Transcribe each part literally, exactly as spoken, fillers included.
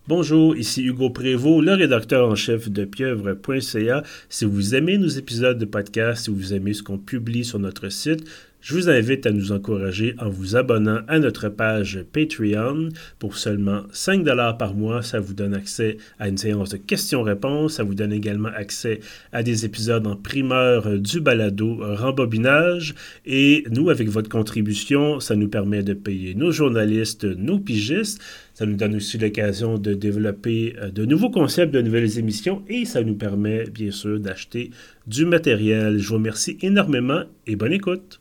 Bonjour, ici Hugo Prévost, le rédacteur en chef de pieuvre point c a. Si vous aimez nos épisodes de podcast, si vous aimez ce qu'on publie sur notre site, je vous invite à nous encourager en vous abonnant à notre page Patreon. Pour seulement cinq dollars par mois, ça vous donne accès à une séance de questions-réponses. Ça vous donne également accès à des épisodes en primeur du balado Rembobinage. Et nous, avec votre contribution, ça nous permet de payer nos journalistes, nos pigistes. Ça nous donne aussi l'occasion de développer de nouveaux concepts, de nouvelles émissions. Et ça nous permet, bien sûr, d'acheter du matériel. Je vous remercie énormément et bonne écoute.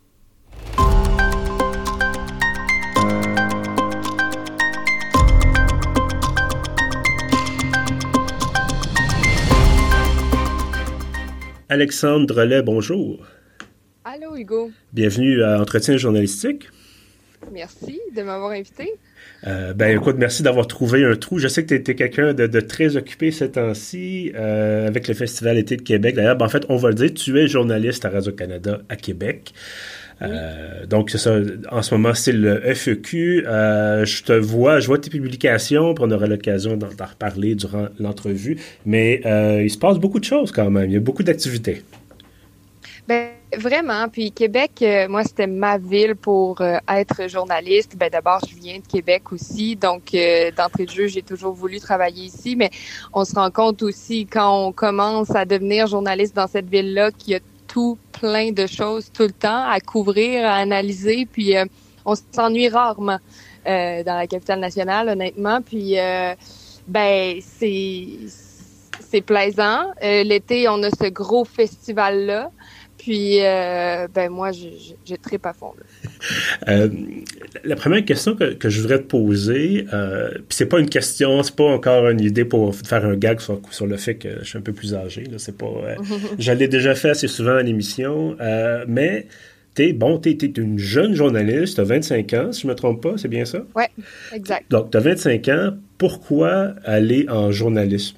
Alexandre Drolet, bonjour. Allô, Hugo. Bienvenue à Entretien journalistique. Merci de m'avoir invité. Euh, ben écoute, merci d'avoir trouvé un trou. Je sais que tu étais quelqu'un de, de très occupé ces temps-ci euh, avec le Festival Été de Québec. D'ailleurs, ben, en fait, on va le dire, tu es journaliste à Radio-Canada à Québec. Oui. Euh, donc, c'est ça. En ce moment, c'est le F E Q. Euh, je te vois, je vois tes publications, puis on aura l'occasion d'en, d'en reparler durant l'entrevue. Mais euh, il se passe beaucoup de choses quand même. Il y a beaucoup d'activités. Ben, vraiment. Puis Québec, euh, moi, c'était ma ville pour euh, être journaliste. Ben, d'abord, je viens de Québec aussi. Donc, euh, d'entrée de jeu, j'ai toujours voulu travailler ici. Mais on se rend compte aussi quand on commence à devenir journaliste dans cette ville-là qu'il y a tout plein de choses tout le temps à couvrir, à analyser. Puis, euh, on s'ennuie rarement euh, dans la capitale nationale, honnêtement. Puis, euh, ben, c'est, c'est plaisant. Euh, l'été, on a ce gros festival-là. Puis, euh, ben moi, je, je, je trippe à fond. euh, la première question que, que je voudrais te poser, euh, puis c'est pas une question, c'est pas encore une idée pour faire un gag sur, sur le fait que je suis un peu plus âgé. Là, c'est pas, euh, je l'ai déjà fait assez souvent à l'émission, euh, mais t'es bon, t'es, t'es une jeune journaliste, t'as vingt-cinq ans, si je me trompe pas, c'est bien ça? Oui, exact. Donc, t'as vingt-cinq ans, pourquoi aller en journalisme?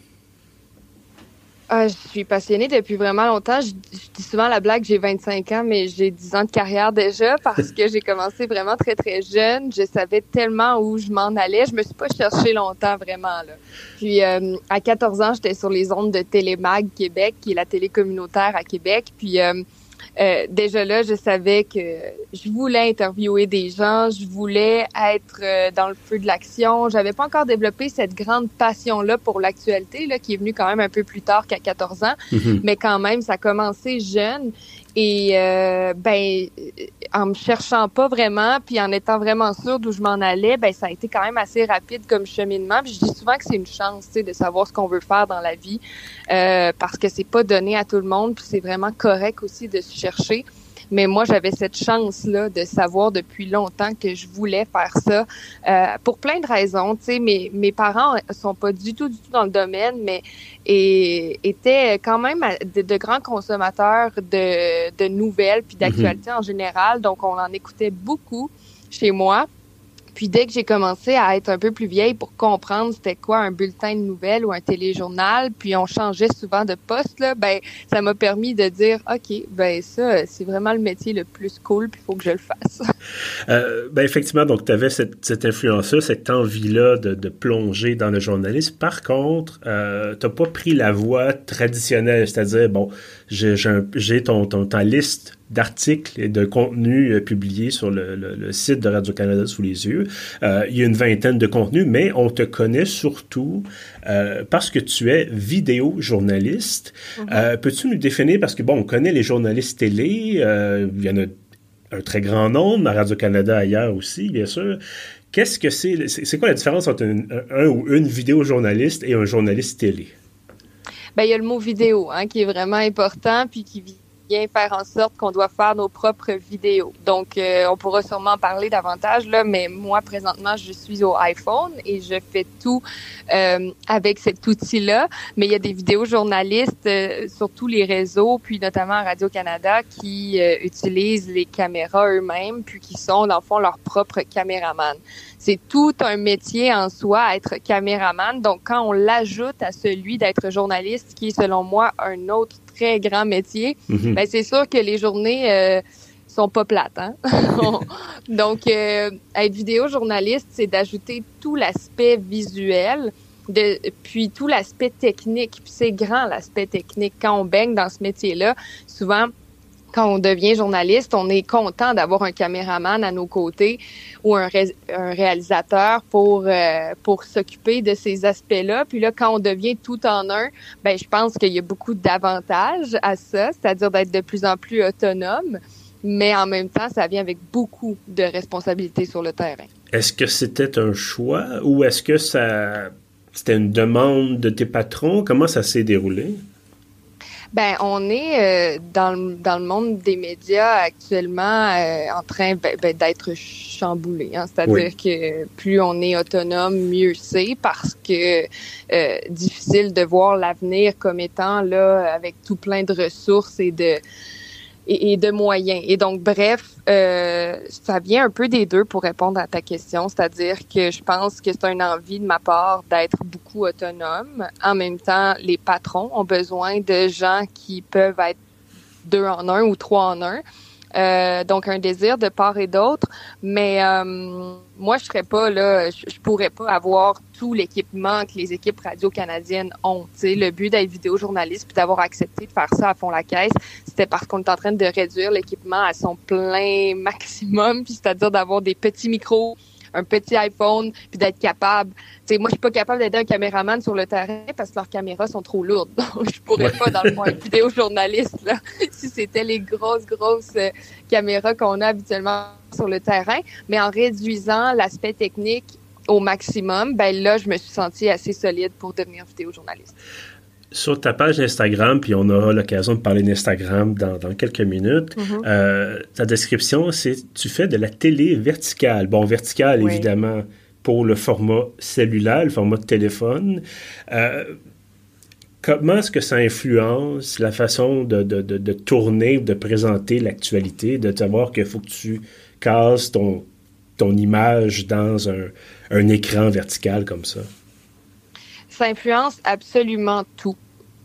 Ah, je suis passionnée depuis vraiment longtemps. Je, je dis souvent la blague, j'ai vingt-cinq ans, mais j'ai dix ans de carrière déjà parce que j'ai commencé vraiment très, très jeune. Je savais tellement où je m'en allais. Je me suis pas cherchée longtemps, vraiment, là. Puis, euh, à quatorze ans, j'étais sur les ondes de Télémag Québec, qui est la télé communautaire à Québec. Puis, euh, Euh, déjà là, je savais que je voulais interviewer des gens, je voulais être euh, dans le feu de l'action. J'avais pas encore développé cette grande passion-là pour l'actualité, là, qui est venue quand même un peu plus tard qu'à quatorze ans. Mm-hmm. Mais quand même, ça a commencé jeune. Et euh, ben, en me cherchant pas vraiment, puis en étant vraiment sûre d'où je m'en allais, ben ça a été quand même assez rapide comme cheminement. Puis je dis souvent que c'est une chance, tu sais, de savoir ce qu'on veut faire dans la vie, euh, parce que c'est pas donné à tout le monde, puis c'est vraiment correct aussi de se chercher. Mais moi, j'avais cette chance-là de savoir depuis longtemps que je voulais faire ça euh, pour plein de raisons. Tu sais, mes, mes parents sont pas du tout, du tout dans le domaine, mais et, étaient quand même de, de grands consommateurs de, de nouvelles puis d'actualités mm-hmm. en général. Donc, on en écoutait beaucoup chez moi. Puis dès que j'ai commencé à être un peu plus vieille pour comprendre c'était quoi un bulletin de nouvelles ou un téléjournal, puis on changeait souvent de poste, là, ben ça m'a permis de dire OK, ben ça, c'est vraiment le métier le plus cool, puis il faut que je le fasse. euh, ben effectivement, donc tu avais cette, cette influence-là, cette envie-là de, de plonger dans le journalisme. Par contre, euh, tu n'as pas pris la voie traditionnelle, c'est-à-dire, bon, j'ai, j'ai, un, j'ai ton, ton, ta liste d'articles et de contenus euh, publiés sur le, le, le site de Radio-Canada sous les yeux. Euh, il y a une vingtaine de contenus, mais on te connaît surtout euh, parce que tu es vidéo-journaliste. Mm-hmm. Euh, peux-tu nous définir, parce que bon, on connaît les journalistes télé, euh, il y en a un très grand nombre, à Radio-Canada ailleurs aussi, bien sûr. Qu'est-ce que c'est, c'est, c'est quoi la différence entre un, un ou une vidéo-journaliste et un journaliste télé? Ben, il y a le mot vidéo, hein, qui est vraiment important, puis qui vient faire en sorte qu'on doit faire nos propres vidéos. Donc, euh, on pourra sûrement en parler davantage, là, mais moi, présentement, je suis au iPhone et je fais tout euh, avec cet outil-là. Mais il y a des vidéos journalistes euh, sur tous les réseaux, puis notamment à Radio-Canada, qui euh, utilisent les caméras eux-mêmes, puis qui sont, dans le fond, leurs propres caméramans. C'est tout un métier en soi, être caméraman. Donc, quand on l'ajoute à celui d'être journaliste, qui est, selon moi, un autre très grand métier, mm-hmm. ben c'est sûr que les journées euh, sont pas plates, hein. Donc, euh, être vidéojournaliste, c'est d'ajouter tout l'aspect visuel De, puis tout l'aspect technique, puis c'est grand l'aspect technique. Quand on baigne dans ce métier-là, souvent, quand on devient journaliste, on est content d'avoir un caméraman à nos côtés ou un, ré, un réalisateur pour euh, pour s'occuper de ces aspects-là. Puis là, quand on devient tout en un, ben je pense qu'il y a beaucoup d'avantages à ça, c'est-à-dire d'être de plus en plus autonome, mais en même temps, ça vient avec beaucoup de responsabilités sur le terrain. Est-ce que c'était un choix ou est-ce que ça c'était une demande de tes patrons? Comment ça s'est déroulé? Ben, on est euh, dans le dans le monde des médias actuellement euh, en train ben, ben, d'être chamboulé. Hein? C'est-à-dire oui. que plus on est autonome, mieux c'est, parce que euh, difficile de voir l'avenir comme étant là avec tout plein de ressources et de et, et de moyens. Et donc, bref, euh, ça vient un peu des deux pour répondre à ta question, c'est-à-dire que je pense que c'est une envie de ma part d'être beaucoup autonome. En même temps, les patrons ont besoin de gens qui peuvent être deux en un ou trois en un. Euh, donc, un désir de part et d'autre. Mais euh, moi, je serais pas là, je, je pourrais pas avoir tout l'équipement que les équipes radio-canadiennes ont. T'sais, le but d'être vidéojournaliste puis d'avoir accepté de faire ça à fond la caisse, c'était parce qu'on est en train de réduire l'équipement à son plein maximum, puis c'est-à-dire d'avoir des petits micros, un petit iPhone, puis d'être capable. T'sais, moi, je suis pas capable d'aider un caméraman sur le terrain parce que leurs caméras sont trop lourdes. Donc, je pourrais pas, dans le fond, être vidéojournaliste, là, si c'était les grosses, grosses euh, caméras qu'on a habituellement sur le terrain. Mais en réduisant l'aspect technique au maximum, ben là, je me suis sentie assez solide pour devenir vidéojournaliste. Sur ta page Instagram, puis on aura l'occasion de parler d'Instagram dans, dans quelques minutes, mm-hmm. euh, ta description, c'est « Tu fais de la télé verticale ». Bon, verticale, oui. évidemment, pour le format cellulaire, le format de téléphone. Euh, comment est-ce que ça influence la façon de, de, de, de tourner, de présenter l'actualité, de savoir qu'il faut que tu casses ton, ton image dans un, un écran vertical comme ça? Ça influence absolument tout.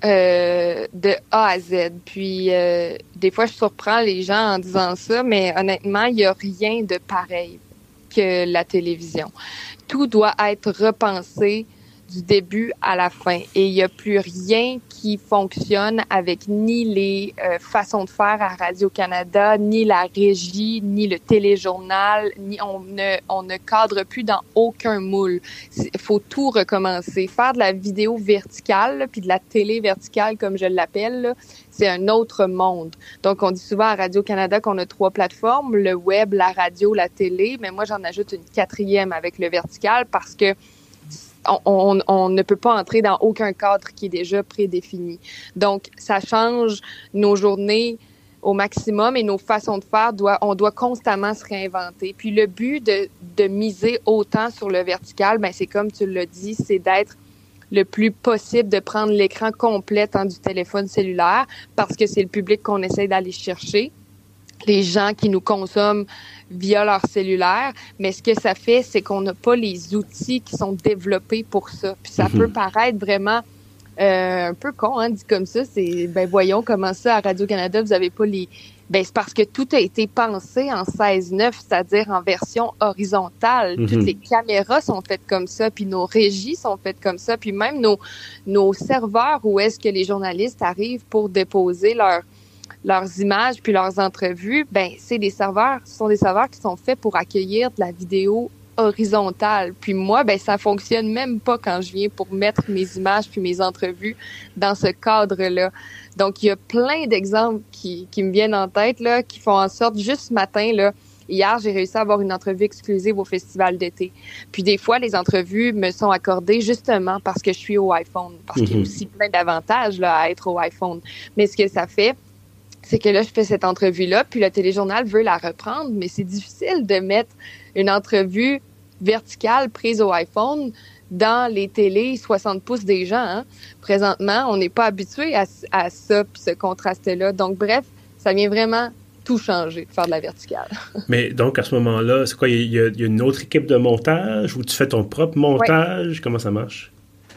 Euh, de A à Z. Puis, euh, des fois, je surprends les gens en disant ça, mais honnêtement, il n'y a rien de pareil que la télévision. Tout doit être repensé du début à la fin. Et il n'y a plus rien qui fonctionne avec ni les euh, façons de faire à Radio-Canada, ni la régie, ni le téléjournal, ni on ne, on ne cadre plus dans aucun moule. Il faut tout recommencer. Faire de la vidéo verticale, là, puis de la télé verticale, comme je l'appelle, là, c'est un autre monde. Donc, on dit souvent à Radio-Canada qu'on a trois plateformes, le web, la radio, la télé, mais moi, j'en ajoute une quatrième avec le vertical parce que On, on, on ne peut pas entrer dans aucun cadre qui est déjà prédéfini. Donc, ça change nos journées au maximum et nos façons de faire, doit, on doit constamment se réinventer. Puis le but de, de miser autant sur le vertical, ben c'est comme tu l'as dit, c'est d'être le plus possible de prendre l'écran complet hein, du téléphone cellulaire parce que c'est le public qu'on essaie d'aller chercher, les gens qui nous consomment via leur cellulaire, mais ce que ça fait, c'est qu'on n'a pas les outils qui sont développés pour ça. Puis ça mm-hmm. peut paraître vraiment euh, un peu con, hein, dit comme ça. C'est, ben voyons comment ça, à Radio-Canada, vous avez pas les... Ben c'est parce que tout a été pensé en seize neuf, c'est-à-dire en version horizontale. Mm-hmm. Toutes les caméras sont faites comme ça, puis nos régies sont faites comme ça, puis même nos, nos serveurs où est-ce que les journalistes arrivent pour déposer leur leurs images puis leurs entrevues, ben c'est des serveurs, ce sont des serveurs qui sont faits pour accueillir de la vidéo horizontale. Puis moi, ben ça fonctionne même pas quand je viens pour mettre mes images puis mes entrevues dans ce cadre-là. Donc il y a plein d'exemples qui qui me viennent en tête là, qui font en sorte juste ce matin là. Hier, j'ai réussi à avoir une entrevue exclusive au festival d'été. Puis des fois, les entrevues me sont accordées justement parce que je suis au iPhone, parce mm-hmm. qu'il y a aussi plein d'avantages là à être au iPhone. Mais ce que ça fait, c'est que là, je fais cette entrevue-là, puis le téléjournal veut la reprendre, mais c'est difficile de mettre une entrevue verticale prise au iPhone dans les télés soixante pouces des gens. Hein. Présentement, on n'est pas habitué à, à ça, puis ce contraste-là. Donc, bref, ça vient vraiment tout changer, faire de la verticale. Mais donc, à ce moment-là, c'est quoi, il y, y, y a une autre équipe de montage ou tu fais ton propre montage? Ouais. Comment ça marche?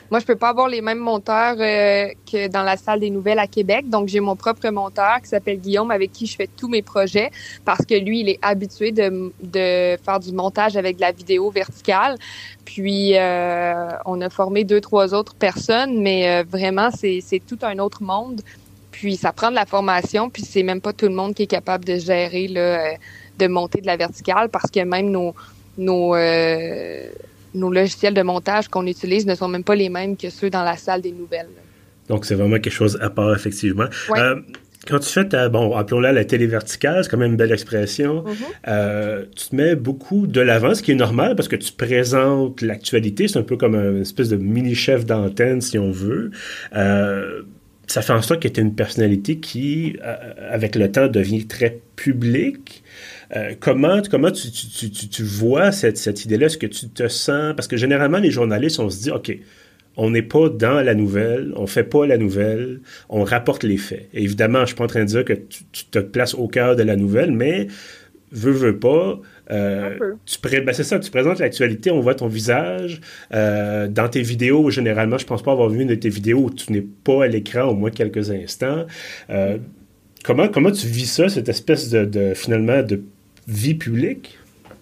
Moi, je peux pas avoir les mêmes monteurs euh, que dans la salle des nouvelles à Québec. Donc, j'ai mon propre monteur qui s'appelle Guillaume, avec qui je fais tous mes projets, parce que lui, il est habitué de, de faire du montage avec de la vidéo verticale. Puis, euh, on a formé deux, trois autres personnes, mais euh, vraiment, c'est, c'est tout un autre monde. Puis, ça prend de la formation, puis c'est même pas tout le monde qui est capable de gérer, là, euh, de monter de la verticale, parce que même nos... nos euh, nos logiciels de montage qu'on utilise ne sont même pas les mêmes que ceux dans la salle des nouvelles. Donc, c'est vraiment quelque chose à part, effectivement. Ouais. Euh, quand tu fais ta, bon, appelons-la la télé verticale, c'est quand même une belle expression, Mm-hmm. euh, tu te mets beaucoup de l'avant, ce qui est normal parce que tu présentes l'actualité, c'est un peu comme une espèce de mini-chef d'antenne, si on veut. Euh, ça fait en sorte que tu es une personnalité qui, euh, avec le temps, devient très publique. Euh, comment comment tu, tu, tu, tu vois cette, cette idée-là? Est-ce que tu te sens... Parce que généralement, les journalistes, on se dit, OK, on n'est pas dans la nouvelle, on fait pas la nouvelle, on rapporte les faits. Et évidemment, je suis pas en train de dire que tu, tu te places au cœur de la nouvelle, mais veux, veux pas... Euh, tu pré- ben c'est ça, tu présentes l'actualité, on voit ton visage. Euh, dans tes vidéos, généralement, je pense pas avoir vu une de tes vidéos où tu n'es pas à l'écran au moins quelques instants. Euh, comment, comment tu vis ça, cette espèce de, de finalement, de vie publique?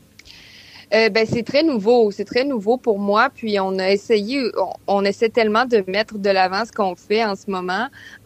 Euh, ben c'est très nouveau, c'est très nouveau pour moi. Puis on a essayé, on, on essaie tellement de mettre de l'avant ce qu'on fait en ce moment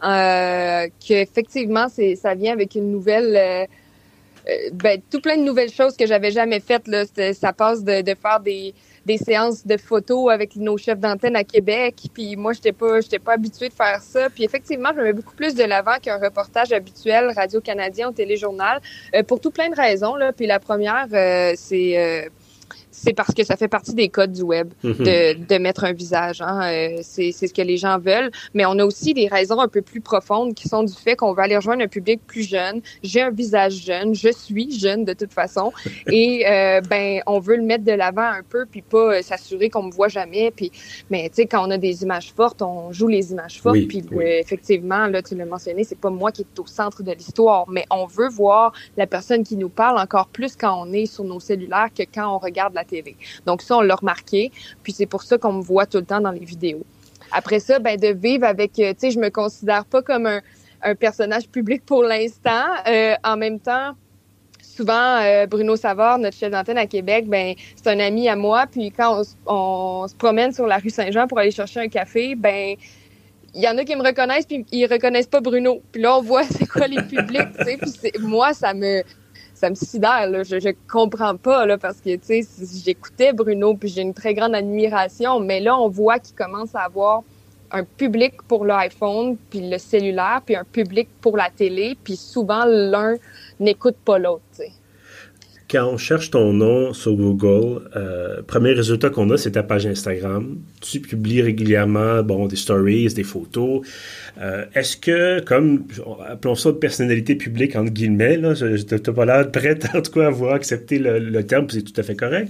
euh, qu'effectivement c'est ça vient avec une nouvelle, euh, euh, ben tout plein de nouvelles choses que j'avais jamais faites là. C'était, ça passe de, de faire des des séances de photos avec nos chefs d'antenne à Québec. Puis moi, j'étais pas, j'étais pas habituée de faire ça. Puis effectivement, je me mets beaucoup plus de l'avant qu'un reportage habituel Radio-Canadien ou Téléjournal euh, pour tout plein de raisons là. Puis la première, euh, c'est euh, c'est parce que ça fait partie des codes du web mm-hmm. de, de mettre un visage. Hein. Euh, c'est, c'est ce que les gens veulent. Mais on a aussi des raisons un peu plus profondes qui sont du fait qu'on veut aller rejoindre un public plus jeune. J'ai un visage jeune. Je suis jeune de toute façon. Et euh, ben, on veut le mettre de l'avant un peu puis pas euh, s'assurer qu'on me voit jamais. Puis, mais tu sais, quand on a des images fortes, on joue les images fortes. Oui, puis oui. Euh, effectivement, là, tu l'as mentionné, c'est pas moi qui est au centre de l'histoire. Mais on veut voir la personne qui nous parle encore plus quand on est sur nos cellulaires que quand on regarde la télé. Donc ça, on l'a remarqué, puis c'est pour ça qu'on me voit tout le temps dans les vidéos. Après ça, ben de vivre avec, tu sais, je me considère pas comme un, un personnage public pour l'instant. Euh, en même temps, souvent, euh, Bruno Savard, notre chef d'antenne à Québec, ben c'est un ami à moi, puis quand on, on se promène sur la rue Saint-Jean pour aller chercher un café, ben il y en a qui me reconnaissent, puis ils reconnaissent pas Bruno. Puis là, on voit c'est quoi les publics, tu sais, puis c'est, moi, ça me... ça me sidère, là. Je, je comprends pas, là, parce que, tu sais, j'écoutais Bruno, puis j'ai une très grande admiration, mais là, on voit qu'il commence à avoir un public pour l'iPhone, puis le cellulaire, puis un public pour la télé, puis souvent, l'un n'écoute pas l'autre, tu sais. Quand on cherche ton nom sur Google, euh, premier résultat qu'on a, c'est ta page Instagram. Tu publies régulièrement, bon, des stories, des photos. Euh, est-ce que, comme, appelons ça de personnalité publique, entre guillemets, là, je n'ai pas l'air prête, en tout cas, à avoir accepté le, le terme, puis c'est tout à fait correct.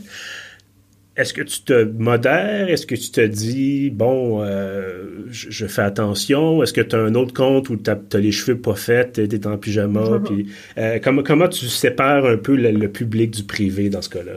Est-ce que tu te modères? Est-ce que tu te dis, bon, euh, je, je fais attention? Est-ce que tu as un autre compte où tu as les cheveux pas faits, tu es en pyjama? Mm-hmm. Puis, euh, comment, comment tu sépares un peu le, le public du privé dans ce cas-là?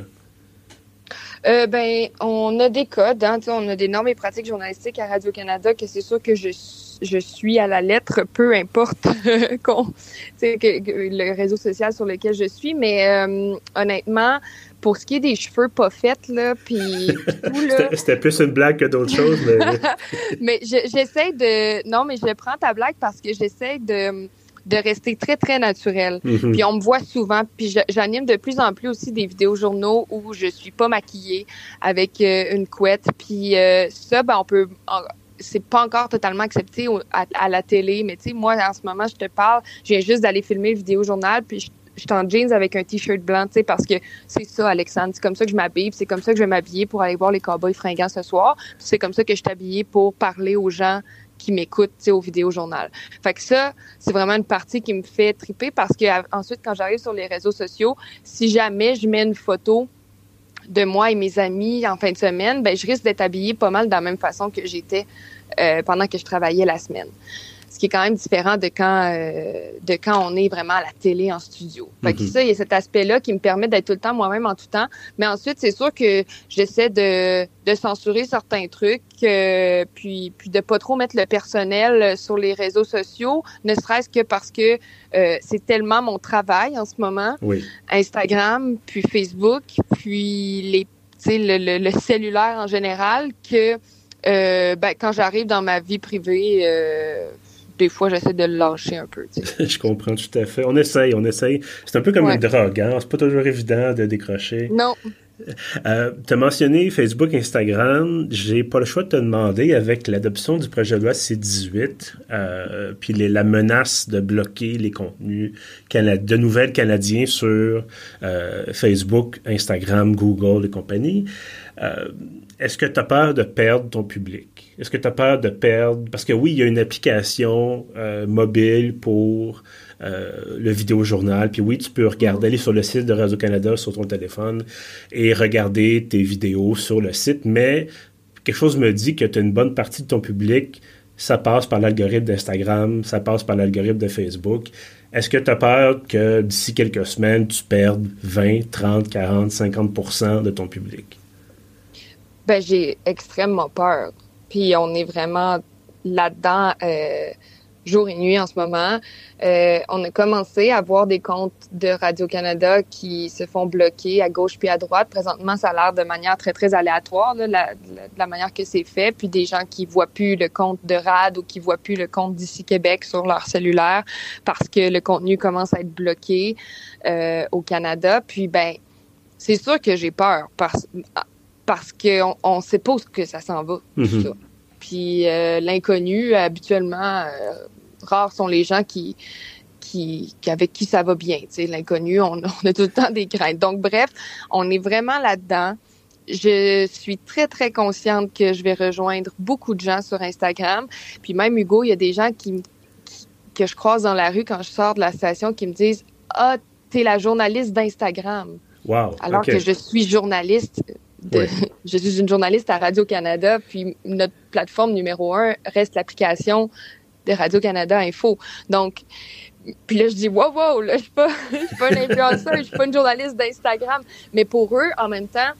Euh, ben, on a des codes, hein, on a des normes et pratiques journalistiques à Radio-Canada que c'est sûr que je je suis à la lettre, peu importe qu'on, que, que le réseau social sur lequel je suis, mais euh, honnêtement, pour ce qui est des cheveux pas faits, là, puis tout, là... C'était, c'était plus une blague que d'autres choses, mais... mais je, j'essaie de... Non, mais je prends ta blague parce que j'essaie de... de rester très, très naturel. Mm-hmm. Puis on me voit souvent, puis je, j'anime de plus en plus aussi des vidéojournaux où je suis pas maquillée avec euh, une couette. Puis euh, ça, ben on peut... En, c'est pas encore totalement accepté au, à, à la télé, mais tu sais, moi, en ce moment, je te parle, je viens juste d'aller filmer le vidéojournal, puis je, je suis en jeans avec un T-shirt blanc, tu sais, parce que c'est ça, Alexandre, c'est comme ça que je m'habille, puis c'est comme ça que je vais m'habiller pour aller voir les Cowboys fringants ce soir, puis c'est comme ça que je suis habillée pour parler aux gens qui m'écoutent, tu sais, au vidéojournal. Fait que ça, c'est vraiment une partie qui me fait triper parce que ensuite, quand j'arrive sur les réseaux sociaux, si jamais je mets une photo de moi et mes amis en fin de semaine, ben je risque d'être habillée pas mal de la même façon que j'étais euh, pendant que je travaillais la semaine. ce qui est quand même différent de quand euh, de quand on est vraiment à la télé en studio. Fait que Mm-hmm. ça, il y a cet aspect-là qui me permet d'être tout le temps moi-même en tout temps. Mais ensuite, c'est sûr que j'essaie de, de censurer certains trucs, euh, puis, puis de pas trop mettre le personnel sur les réseaux sociaux, ne serait-ce que parce que euh, c'est tellement mon travail en ce moment. Oui. Instagram, puis Facebook, puis les, tu sais, le, le, le cellulaire en général, que euh, ben, quand j'arrive dans ma vie privée, euh, des fois, j'essaie de le lâcher un peu. Tu sais. Je comprends tout à fait. On essaye, on essaye. C'est un peu comme Ouais. une drogue, hein? C'est pas toujours évident de décrocher. Non. Euh, tu as mentionné Facebook, Instagram. J'ai pas le choix de te demander, avec l'adoption du projet de loi C dix-huit, euh, puis les, la menace de bloquer les contenus cana- de nouvelles canadiens sur euh, Facebook, Instagram, Google et compagnie, euh, est-ce que tu as peur de perdre ton public? Est-ce que tu as peur de perdre... Parce que oui, il y a une application euh, mobile pour euh, le vidéojournal, puis oui, tu peux regarder, aller sur le site de Radio-Canada sur ton téléphone et regarder tes vidéos sur le site, mais quelque chose me dit que tu as une bonne partie de ton public, ça passe par l'algorithme d'Instagram, ça passe par l'algorithme de Facebook. Est-ce que tu as peur que d'ici quelques semaines, tu perdes vingt, trente, quarante, cinquante pour cent de ton public? Ben, j'ai extrêmement peur. Puis on est vraiment là-dedans euh, jour et nuit en ce moment. Euh, on a commencé à voir des comptes de Radio-Canada qui se font bloquer à gauche puis à droite. Présentement, ça a l'air de manière très, très aléatoire, là, la, la, de la manière que c'est fait. Puis des gens qui voient plus le compte de Rad ou qui voient plus le compte d'Ici Québec sur leur cellulaire parce que le contenu commence à être bloqué euh, au Canada. Puis, ben, c'est sûr que j'ai peur parce parce qu'on on sait pas où que ça s'en va, tout Mm-hmm. ça. Puis euh, l'inconnu, habituellement, euh, rares sont les gens qui, qui, qui avec qui ça va bien. Tu sais, l'inconnu, on, on a tout le temps des craintes. Donc, bref, on est vraiment là-dedans. Je suis très, très consciente que je vais rejoindre beaucoup de gens sur Instagram. Puis même, Hugo, il y a des gens qui, qui que je croise dans la rue quand je sors de la station qui me disent « Ah, t'es la journaliste d'Instagram. » Wow. Alors okay. que je suis journaliste. De, oui. Je suis une journaliste à Radio-Canada, puis notre plateforme numéro un reste l'application de Radio-Canada Info. Donc, puis là, je dis, wow, wow, là, je suis pas, je suis pas un influenceur, je suis pas une journaliste d'Instagram. Mais pour eux, en même temps,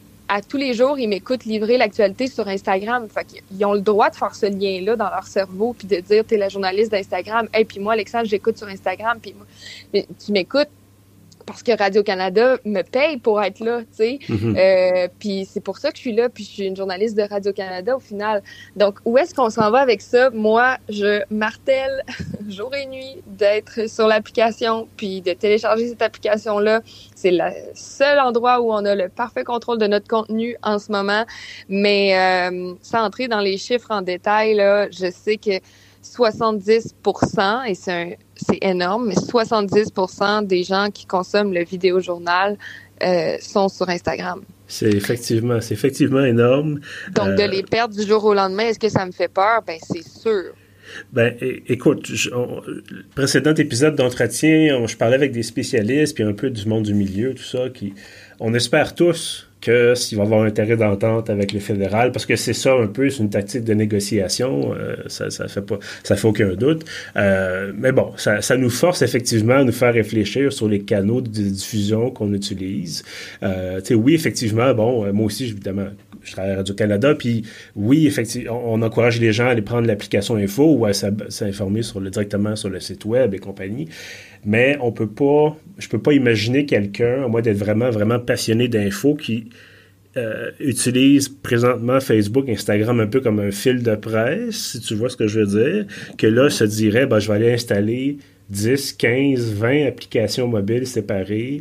à tous les jours, ils m'écoutent livrer l'actualité sur Instagram. Fait qu'ils ont le droit de faire ce lien-là dans leur cerveau, puis de dire, t'es la journaliste d'Instagram. Hey, puis moi, Alexandre, j'écoute sur Instagram, puis moi, tu m'écoutes parce que Radio-Canada me paye pour être là, tu sais. Mm-hmm. Euh, puis c'est pour ça que je suis là, puis je suis une journaliste de Radio-Canada au final. Donc, où est-ce qu'on s'en va avec ça? Moi, je martèle jour et nuit d'être sur l'application, puis de télécharger cette application-là. C'est le seul endroit où on a le parfait contrôle de notre contenu en ce moment. Mais euh, sans entrer dans les chiffres en détail, là, je sais que soixante-dix pour cent, et c'est, un, c'est énorme, mais soixante-dix pour cent des gens qui consomment le vidéojournal euh, sont sur Instagram. C'est effectivement, c'est effectivement énorme. Donc, euh, de les perdre du jour au lendemain, est-ce que ça me fait peur? Ben, c'est sûr. Ben, é- écoute, je, on, le précédent épisode d'entretien, on, je parlais avec des spécialistes, puis un peu du monde du milieu, tout ça, qui, on espère tous que s'il va y avoir un intérêt d'entente avec le fédéral, parce que c'est ça un peu, c'est une tactique de négociation, euh, ça, ça fait pas, ça fait aucun doute. Euh, mais bon, ça, ça nous force effectivement à nous faire réfléchir sur les canaux de diffusion qu'on utilise. Euh, tu sais, oui, effectivement, bon, moi aussi, évidemment, je travaille à Radio-Canada, puis oui, effectivement, on, on encourage les gens à aller prendre l'application Info ou à s'informer sur le, directement sur le site web et compagnie. Mais on peut pas, je peux pas imaginer quelqu'un, à moins d'être vraiment, vraiment passionné d'info, qui euh, utilise présentement Facebook, Instagram un peu comme un fil de presse, si tu vois ce que je veux dire, que là, se dirait, ben, je vais aller installer dix, quinze, vingt applications mobiles séparées.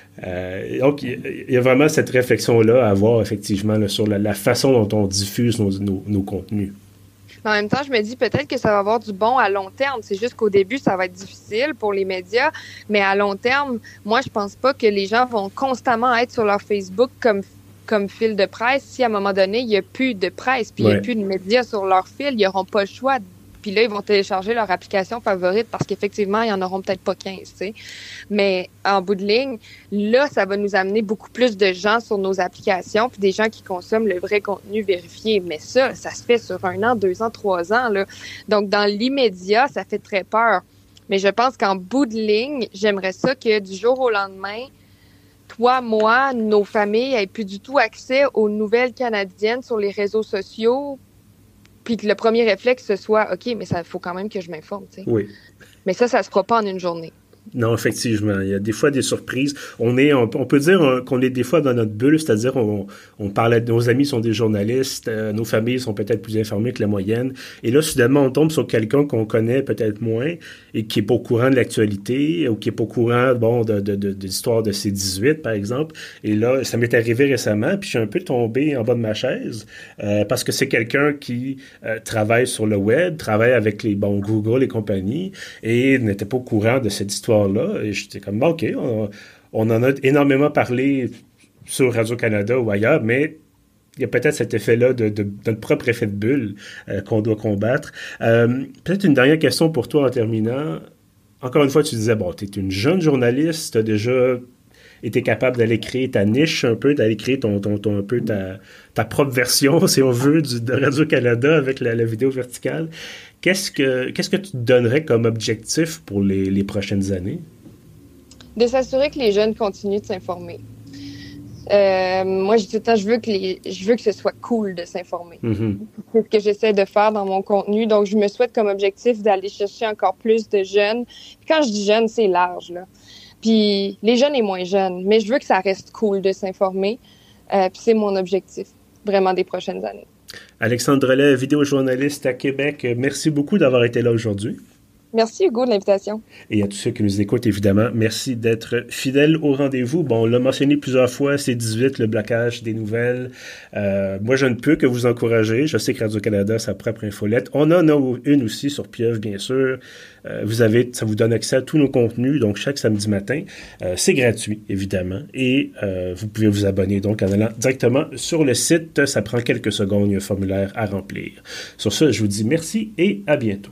Euh, donc, il y a vraiment cette réflexion-là à avoir, effectivement, là, sur la, la façon dont on diffuse nos, nos, nos contenus. En même temps, je me dis peut-être que ça va avoir du bon à long terme. C'est juste qu'au début, ça va être difficile pour les médias. Mais à long terme, moi, je pense pas que les gens vont constamment être sur leur Facebook comme, comme fil de presse. Si à un moment donné, il n'y a plus de presse puis il n'y a ouais. plus de médias sur leur fil, ils n'auront pas le choix. puis là, ils vont télécharger leur application favorite parce qu'effectivement, ils en auront peut-être pas quinze, tu sais. Mais en bout de ligne, là, ça va nous amener beaucoup plus de gens sur nos applications, puis des gens qui consomment le vrai contenu vérifié. Mais ça, ça se fait sur un an, deux ans, trois ans, là. Donc, dans l'immédiat, ça fait très peur. Mais je pense qu'en bout de ligne, j'aimerais ça que du jour au lendemain, toi, moi, nos familles n'aient plus du tout accès aux nouvelles canadiennes sur les réseaux sociaux, puis que le premier réflexe, ce soit « OK, mais ça faut quand même que je m'informe. » Oui. Mais ça, ça se fera pas en une journée. Non, effectivement. Il y a des fois des surprises. On est, on, on peut dire qu'on est des fois dans notre bulle, c'est-à-dire on, on parle, nos amis sont des journalistes, euh, nos familles sont peut-être plus informées que la moyenne. Et là, soudainement, on tombe sur quelqu'un qu'on connaît peut-être moins et qui est pas au courant de l'actualité ou qui est pas au courant, bon, de, de, de, de l'histoire de C dix-huit, par exemple. Et là, ça m'est arrivé récemment, puis je suis un peu tombé en bas de ma chaise euh, parce que c'est quelqu'un qui euh, travaille sur le web, travaille avec les, bon, Google et compagnie et n'était pas au courant de cette histoire là, et j'étais comme, bon, OK, on, on en a énormément parlé sur Radio-Canada ou ailleurs, mais il y a peut-être cet effet-là de, de, de notre propre effet de bulle euh, qu'on doit combattre. Euh, peut-être une dernière question pour toi en terminant. Encore une fois, tu disais, bon, tu es une jeune journaliste, tu as déjà été capable d'aller créer ta niche un peu, d'aller créer ton, ton, ton, un peu ta, ta propre version, si on veut, du, de Radio-Canada avec la, la vidéo verticale. Qu'est-ce que, qu'est-ce que tu te donnerais comme objectif pour les, les prochaines années? De s'assurer que les jeunes continuent de s'informer. Euh, moi, je dis tout le temps, je veux que les, je veux que ce soit cool de s'informer. Mm-hmm. C'est ce que j'essaie de faire dans mon contenu. Donc, je me souhaite comme objectif d'aller chercher encore plus de jeunes. Puis quand je dis jeunes, c'est large, là. Puis les jeunes et moins jeunes. Mais je veux que ça reste cool de s'informer. Euh, puis c'est mon objectif, vraiment, des prochaines années. Alexandre Relais, vidéojournaliste à Québec, merci beaucoup d'avoir été là aujourd'hui. Merci Hugo de l'invitation. Et à tous ceux qui nous écoutent, évidemment, merci d'être fidèles au rendez-vous. Bon, on l'a mentionné plusieurs fois, C dix-huit, le blocage des nouvelles. Euh, moi, je ne peux que vous encourager. Je sais que Radio-Canada a sa propre infolette. On en a une aussi sur Pieuvre, bien sûr. Euh, vous avez, ça vous donne accès à tous nos contenus, donc chaque samedi matin. Euh, c'est gratuit, évidemment. Et euh, vous pouvez vous abonner donc en allant directement sur le site. Ça prend quelques secondes, il y a un formulaire à remplir. Sur ce, je vous dis merci et à bientôt.